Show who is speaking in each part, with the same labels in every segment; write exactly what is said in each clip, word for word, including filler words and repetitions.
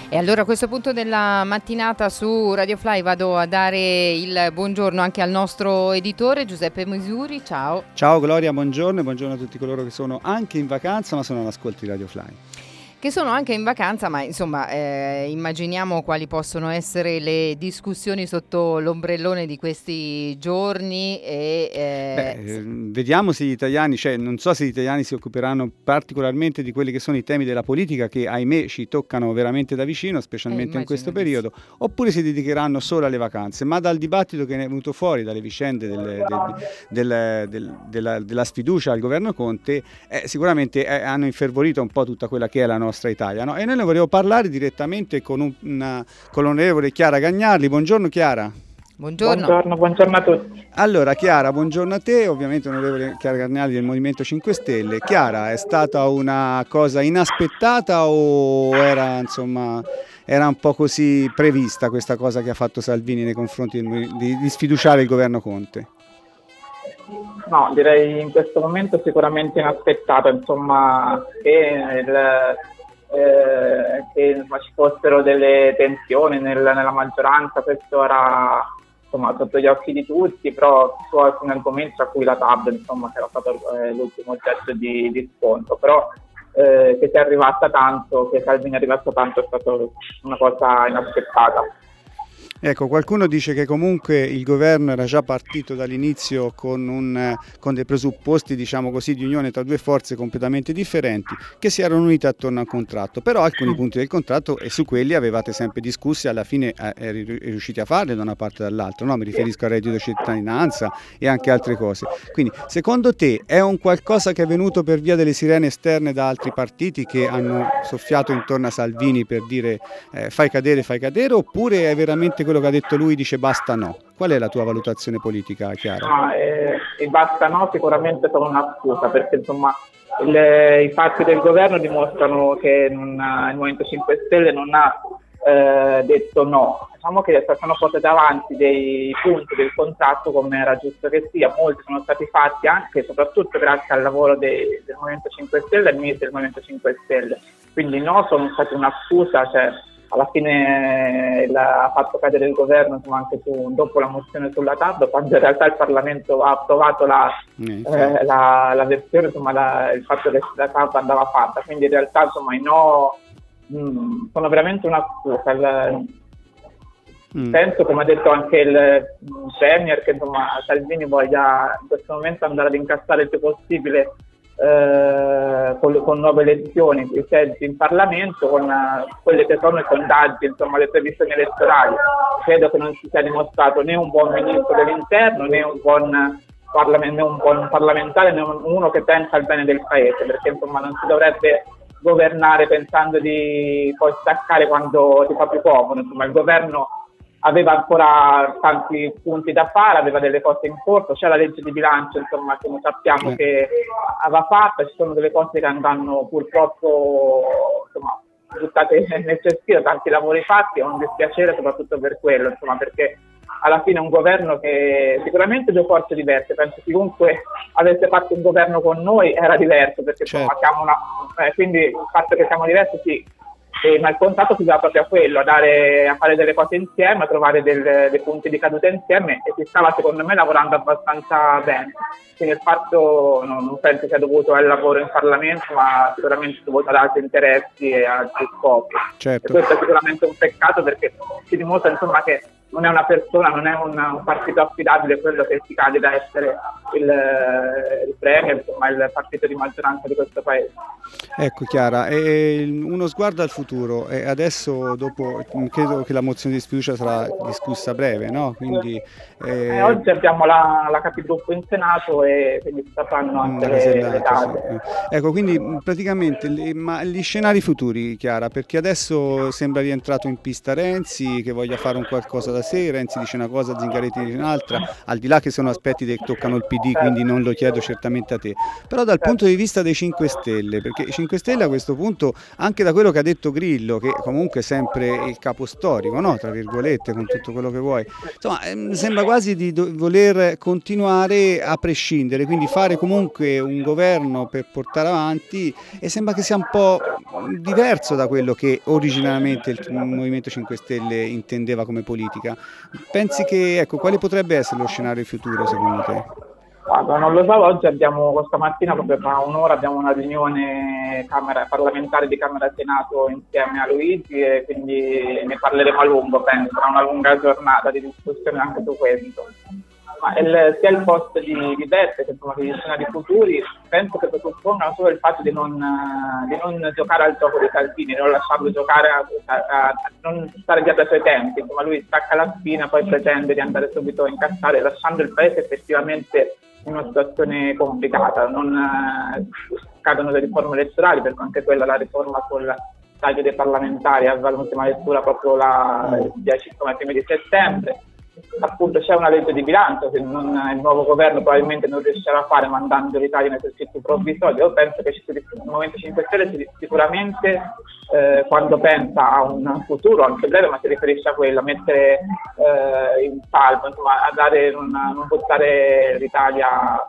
Speaker 1: E allora a questo punto della mattinata su Radio Fly vado a dare il buongiorno anche al nostro editore Giuseppe Misuri. Ciao.
Speaker 2: Ciao Gloria, buongiorno e buongiorno a tutti coloro che sono anche in vacanza ma sono all'ascolto di Radio Fly.
Speaker 1: Che sono anche in vacanza, ma insomma eh, immaginiamo quali possono essere le discussioni sotto l'ombrellone di questi giorni e eh,
Speaker 2: Beh, eh, vediamo se gli italiani, cioè non so se gli italiani si occuperanno particolarmente di quelli che sono i temi della politica che ahimè ci toccano veramente da vicino, specialmente
Speaker 1: eh,
Speaker 2: in questo
Speaker 1: sì.
Speaker 2: periodo, oppure si dedicheranno solo alle vacanze, ma dal dibattito che ne è venuto fuori, dalle vicende del, del, del, del, della, della sfiducia al governo Conte, eh, sicuramente eh, hanno infervorito un po' tutta quella che è la nostra Italia, no? E noi ne volevo parlare direttamente con, un, una, con l'onorevole Chiara Gagnarli. Buongiorno Chiara.
Speaker 1: Buongiorno.
Speaker 3: Buongiorno, buongiorno a tutti.
Speaker 2: Allora Chiara, buongiorno a te, ovviamente onorevole Chiara Gagnarli del Movimento cinque Stelle. Chiara, è stata una cosa inaspettata o era insomma era un po' così prevista questa cosa che ha fatto Salvini nei confronti di, di, di sfiduciare il governo Conte?
Speaker 3: No, direi in questo momento sicuramente inaspettato, insomma, che, il, eh, che insomma, ci fossero delle tensioni nel, nella maggioranza, questo era insomma, sotto gli occhi di tutti, però su alcuni argomenti, tra cui la T A B, insomma, che era stato eh, l'ultimo oggetto di, di scontro, però eh, che sia arrivata tanto, che Salvini è arrivato tanto è stata una cosa inaspettata.
Speaker 2: Ecco, qualcuno dice che comunque il governo era già partito dall'inizio con, un, con dei presupposti, diciamo così, di unione tra due forze completamente differenti che si erano unite attorno a un contratto, però alcuni punti del contratto e su quelli avevate sempre discussi e alla fine eh, riusciti a farli da una parte e dall'altra, no? Mi riferisco al reddito di cittadinanza e anche altre cose. Quindi, secondo te è un qualcosa che è venuto per via delle sirene esterne da altri partiti che hanno soffiato intorno a Salvini per dire eh, fai cadere, fai cadere, oppure è veramente quello che ha detto lui, dice basta no? Qual è la tua valutazione politica, Chiara?
Speaker 3: No, eh, il basta no sicuramente sono una scusa, perché insomma le, i fatti del governo dimostrano che non, il Movimento cinque Stelle non ha eh, detto no. Diciamo che sono portati avanti dei punti del contratto come era giusto che sia, molti sono stati fatti anche e soprattutto grazie al lavoro dei, del Movimento cinque Stelle e del ministro del Movimento cinque Stelle, quindi no sono stati una scusa, cioè alla fine ha fatto cadere il governo insomma, anche su, dopo la mozione sulla T A B, quando in realtà il Parlamento ha approvato la, mm, eh, la, la versione, insomma, la, il fatto che la T A B andava fatta, quindi in realtà insomma, i no mh, sono veramente una scusa. Il, mm. Penso, come ha detto anche il Premier, che insomma, Salvini voglia in questo momento andare ad incassare il più possibile Eh, con, con nuove elezioni, i seggi in Parlamento, con uh, quelle che sono i sondaggi, insomma le previsioni elettorali. Credo che non si sia dimostrato né un buon ministro dell'interno né un buon, parlament- né un buon parlamentare né un, uno che pensa al bene del paese, perché insomma non si dovrebbe governare pensando di poi staccare quando si fa più comodo. Insomma il governo aveva ancora tanti punti da fare, aveva delle cose in corso, c'è la legge di bilancio insomma che noi sappiamo eh. che aveva fatta, ci sono delle cose che andranno purtroppo insomma buttate nel cestino, tanti lavori fatti, è un dispiacere soprattutto per quello, insomma perché alla fine è un governo che sicuramente due forze diverse, penso che chiunque avesse fatto un governo con noi era diverso, perché certo. insomma siamo una, eh, quindi il fatto che siamo diversi sì. Eh, ma il contatto si dà proprio a quello, a, dare, a fare delle cose insieme, a trovare del, dei punti di caduta insieme, e si stava secondo me lavorando abbastanza bene. Quindi il fatto non, non penso sia dovuto al lavoro in Parlamento, ma sicuramente dovuto ad altri interessi e altri scopi.
Speaker 2: Certo.
Speaker 3: E questo è sicuramente un peccato, perché si dimostra insomma che non è una persona, non è un, un partito affidabile quello che si candida a essere il, il premier, insomma il partito di maggioranza di questo paese.
Speaker 2: Ecco Chiara, e uno sguardo al futuro, e adesso dopo credo che la mozione di sfiducia sarà discussa a breve, no? Quindi,
Speaker 3: eh... Eh, oggi abbiamo la, la capigruppo in Senato e quindi si sapranno anche le, le date.
Speaker 2: Sì. Ecco, quindi praticamente le, ma gli scenari futuri, Chiara, perché adesso sembra rientrato in pista Renzi che voglia fare un qualcosa da da sé, Renzi dice una cosa, Zingaretti dice un'altra, al di là che sono aspetti che toccano il P D, quindi non lo chiedo certamente a te, però dal punto di vista dei cinque Stelle, perché i cinque Stelle a questo punto, anche da quello che ha detto Grillo, che comunque è sempre il capo storico, no? Tra virgolette, con tutto quello che vuoi, insomma, ehm, sembra quasi di do- voler continuare a prescindere, quindi fare comunque un governo per portare avanti, e sembra che sia un po' diverso da quello che originariamente il Movimento cinque Stelle intendeva come politica. Pensi che, ecco, quale potrebbe essere lo scenario futuro secondo te?
Speaker 3: Guarda, non lo so, oggi abbiamo, questa mattina, proprio tra un'ora, abbiamo una riunione camera, parlamentare di Camera e Senato insieme a Luigi, e quindi ne parleremo a lungo, penso, sarà una lunga giornata di discussione anche su questo. Ma il, sia il post di, di Beppe che insomma degli scenari futuri, penso che presuppongano solo il fatto di non, di non giocare al gioco di Salvini, non lasciarlo giocare, a, a, a non stare dietro ai suoi tempi. Insomma, lui stacca la spina, poi pretende di andare subito a incassare, lasciando il paese effettivamente in una situazione complicata. Non eh, scadono le riforme elettorali, perché anche quella, la riforma sul taglio dei parlamentari, aveva l'ultima lettura proprio la, il dieci primi di settembre. Appunto c'è una legge di bilancio che non, il nuovo governo probabilmente non riuscirà a fare, mandando l'Italia in esercizio provvisorio. Io penso che il Movimento cinque Stelle sicuramente eh, quando pensa a un futuro anche breve, ma si riferisce a quello, a mettere eh, in salvo, insomma, a dare, non, non buttare l'Italia.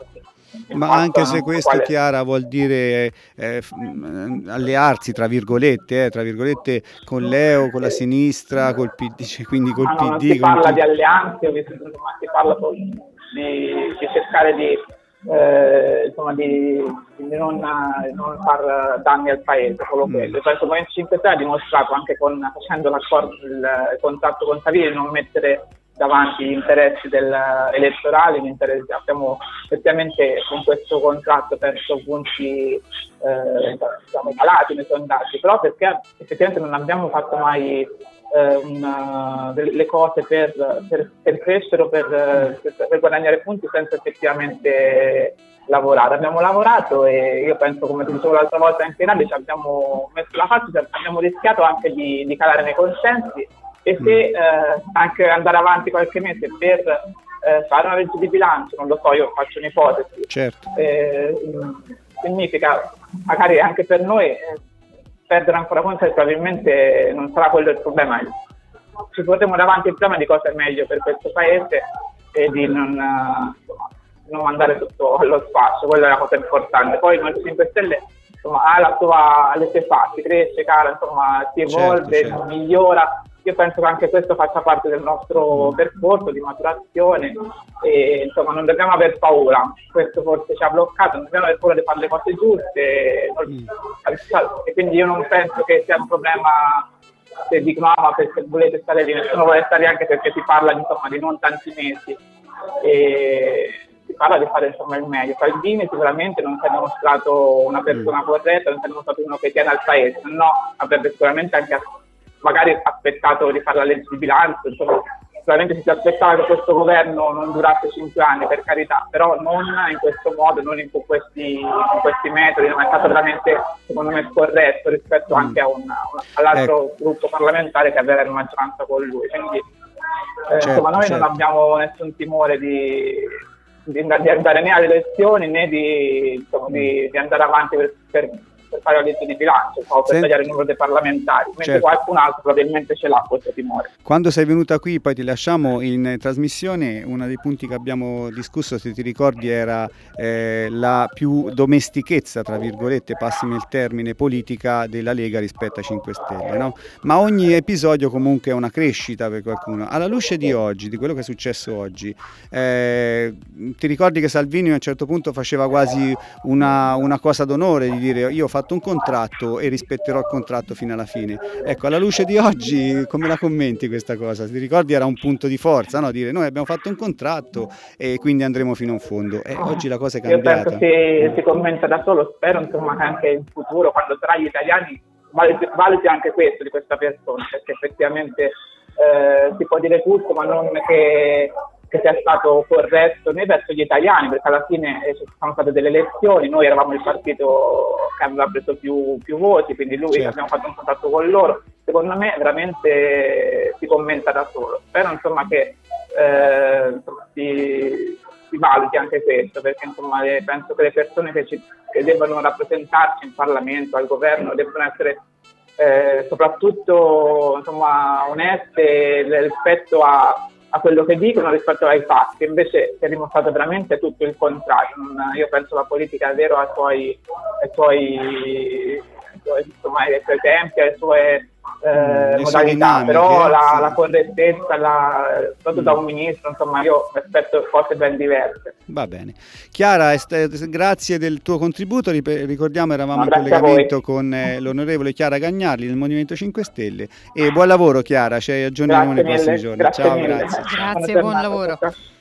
Speaker 2: Ma anche se questo, quale... Chiara, vuol dire eh, allearsi tra virgolette, eh, tra virgolette con Leo, con la sinistra, col P D, quindi col
Speaker 3: ah, no,
Speaker 2: P D.
Speaker 3: Non si parla
Speaker 2: tutti...
Speaker 3: di alleanze, ma si parla di, di cercare di, eh, insomma, di, di non, non far danni al paese, solo quello. Mm. Il Movimento cinque Stelle ha dimostrato anche con, facendo l'accordo, il, il contratto con Savini, di non mettere davanti gli interessi del, elettorali, gli interessi. Abbiamo effettivamente con questo contratto perso punti eh, diciamo, calati nei sondaggi, però perché effettivamente non abbiamo fatto mai eh, una, delle cose per, per, per crescere o per, per, per guadagnare punti senza effettivamente lavorare. Abbiamo lavorato e io penso, come ti dicevo l'altra volta anche in radio, ci abbiamo messo la faccia, abbiamo rischiato anche di, di calare nei consensi. E se eh, anche andare avanti qualche mese per eh, fare una legge di bilancio, non lo so, io faccio un'ipotesi,
Speaker 2: certo.
Speaker 3: eh, significa magari anche per noi eh, perdere ancora conto, probabilmente non sarà quello il problema. Ci porteremo davanti il problema di cosa è meglio per questo paese e di non, uh, non mandare tutto allo spazio, quella è la cosa importante. Poi il Movimento cinque Stelle insomma, ha, la sua, ha le sue fasi, cresce, cala, insomma, si evolve, certo, certo. migliora. Io penso che anche questo faccia parte del nostro percorso di maturazione e insomma non dobbiamo aver paura, questo forse ci ha bloccato, non dobbiamo aver paura di fare le cose giuste mm. e quindi io non penso che sia un problema se dicono ah, ma perché volete stare lì, nessuno vuole stare lì, anche perché si parla insomma di non tanti mesi e si parla di fare insomma il meglio. Salvini sicuramente non si è dimostrato una persona corretta, non si è dimostrato uno che tiene al paese, se no avrebbe sicuramente anche magari aspettato di fare la legge di bilancio, insomma, sicuramente si aspettava che questo governo non durasse cinque anni, per carità, però non in questo modo, non in questi, in questi metodi, non è stato veramente, secondo me, scorretto rispetto mm. anche a un, all'altro ecco. gruppo parlamentare che aveva la maggioranza con lui. Quindi, eh, certo, insomma, noi certo. non abbiamo nessun timore di, di, di andare né alle elezioni né di, insomma, mm. di, di andare avanti per, per per fare la legge di bilancio, o per tagliare il numero dei parlamentari, mentre certo. qualcun altro probabilmente ce l'ha questo timore.
Speaker 2: Quando sei venuta qui, poi ti lasciamo in trasmissione, uno dei punti che abbiamo discusso, se ti ricordi, era eh, la più domestichezza, tra virgolette, passimi il termine, politica della Lega rispetto ai cinque Stelle, no? Ma ogni episodio comunque è una crescita per qualcuno. Alla luce di oggi, di quello che è successo oggi, eh, ti ricordi che Salvini a un certo punto faceva quasi una, una cosa d'onore di dire io ho fatto un contratto e rispetterò il contratto fino alla fine. Ecco, alla luce di oggi come la commenti questa cosa? Ti ricordi era un punto di forza, no? Dire noi abbiamo fatto un contratto e quindi andremo fino in fondo. E oggi la cosa è cambiata.
Speaker 3: Io penso che si commenta da solo, spero insomma che anche in futuro, quando tra gli italiani valuti anche questo di questa persona, perché effettivamente eh, si può dire tutto, ma non che che sia stato corretto né verso gli italiani, perché alla fine eh, ci sono state delle elezioni, noi eravamo il partito che aveva preso più, più voti, quindi lui certo. abbiamo fatto un contatto con loro. Secondo me veramente si commenta da solo. Spero insomma che eh, insomma, si, si valuti anche questo, perché insomma le, penso che le persone che, ci, che devono rappresentarci in Parlamento, al governo, devono essere eh, soprattutto insomma oneste rispetto a, a quello che dicono, rispetto ai fatti. Invece si è dimostrato veramente tutto il contrario. Non, io penso la politica è vero ai suoi, ai suoi, insomma, ai suoi tempi, alle sue eh, modalità,
Speaker 2: dinamiche,
Speaker 3: però la,
Speaker 2: sì.
Speaker 3: la correttezza, la, soprattutto mm. da un ministro, insomma, io aspetto cose ben diverse.
Speaker 2: Va bene. Chiara, est- grazie del tuo contributo. Rip- ricordiamo, eravamo
Speaker 3: No,
Speaker 2: in collegamento con eh, l'onorevole Chiara Gagnarli del Movimento cinque Stelle, e buon lavoro Chiara, ci aggiorneremo nei prossimi giorni.
Speaker 3: Grazie
Speaker 2: Ciao,
Speaker 3: mille.
Speaker 2: grazie.
Speaker 1: Grazie, buon lavoro.